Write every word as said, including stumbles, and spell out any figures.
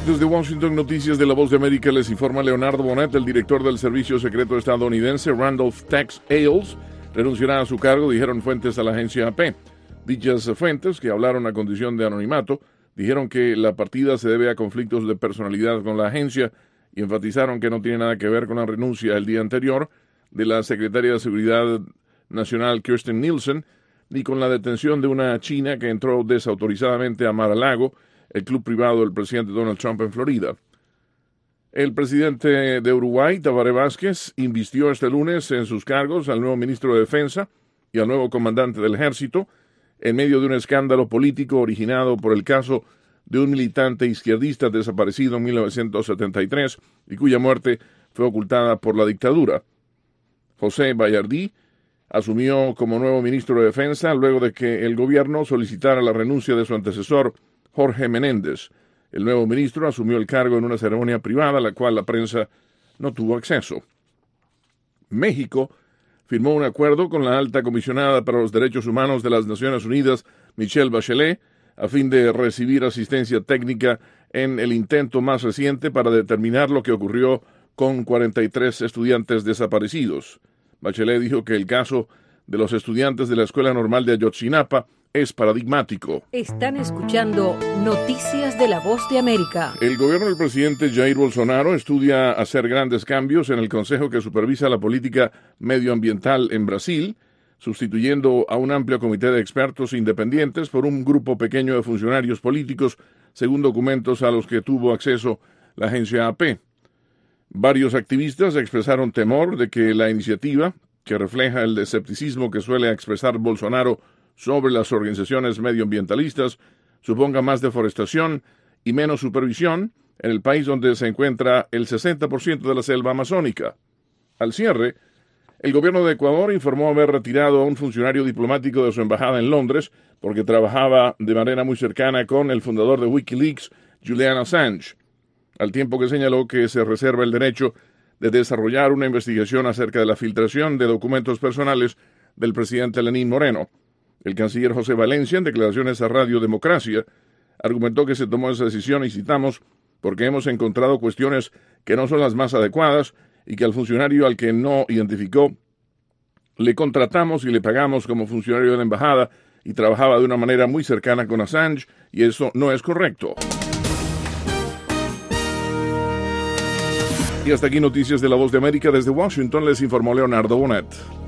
Desde Washington, Noticias de la Voz de América, les informa Leonardo Bonet. El director del Servicio Secreto estadounidense, Randolph Tex Ailes, renunciará a su cargo, dijeron fuentes a la agencia A P. Dichas fuentes, que hablaron a condición de anonimato, dijeron que la partida se debe a conflictos de personalidad con la agencia y enfatizaron que no tiene nada que ver con la renuncia el día anterior de la secretaria de Seguridad Nacional, Kirstjen Nielsen, ni con la detención de una china que entró desautorizadamente a Mar-a-Lago, el club privado del presidente Donald Trump en Florida. El presidente de Uruguay, Tabaré Vázquez, invistió este lunes en sus cargos al nuevo ministro de Defensa y al nuevo comandante del Ejército, en medio de un escándalo político originado por el caso de un militante izquierdista desaparecido en mil novecientos setenta y tres y cuya muerte fue ocultada por la dictadura. José Bayardí asumió como nuevo ministro de Defensa luego de que el gobierno solicitara la renuncia de su antecesor, Jorge Menéndez. El nuevo ministro asumió el cargo en una ceremonia privada a la cual la prensa no tuvo acceso. México firmó un acuerdo con la alta comisionada para los derechos humanos de las Naciones Unidas, Michelle Bachelet, a fin de recibir asistencia técnica en el intento más reciente para determinar lo que ocurrió con cuarenta y tres estudiantes desaparecidos. Bachelet dijo que el caso de los estudiantes de la Escuela Normal de Ayotzinapa es paradigmático. Están escuchando Noticias de la Voz de América. El gobierno del presidente Jair Bolsonaro estudia hacer grandes cambios en el consejo que supervisa la política medioambiental en Brasil, sustituyendo a un amplio comité de expertos independientes por un grupo pequeño de funcionarios políticos, según documentos a los que tuvo acceso la agencia A P. Varios activistas expresaron temor de que la iniciativa, que refleja el escepticismo que suele expresar Bolsonaro sobre las organizaciones medioambientalistas, suponga más deforestación y menos supervisión en el país donde se encuentra el sesenta por ciento de la selva amazónica. Al cierre, el gobierno de Ecuador informó haber retirado a un funcionario diplomático de su embajada en Londres porque trabajaba de manera muy cercana con el fundador de Wikileaks, Julian Assange, al tiempo que señaló que se reserva el derecho de desarrollar una investigación acerca de la filtración de documentos personales del presidente Lenín Moreno. El canciller José Valencia, en declaraciones a Radio Democracia, argumentó que se tomó esa decisión, y citamos, porque hemos encontrado cuestiones que no son las más adecuadas y que al funcionario al que no identificó le contratamos y le pagamos como funcionario de la embajada y trabajaba de una manera muy cercana con Assange, y eso no es correcto. Y hasta aquí Noticias de la Voz de América. Desde Washington les informó Leonardo Bonet.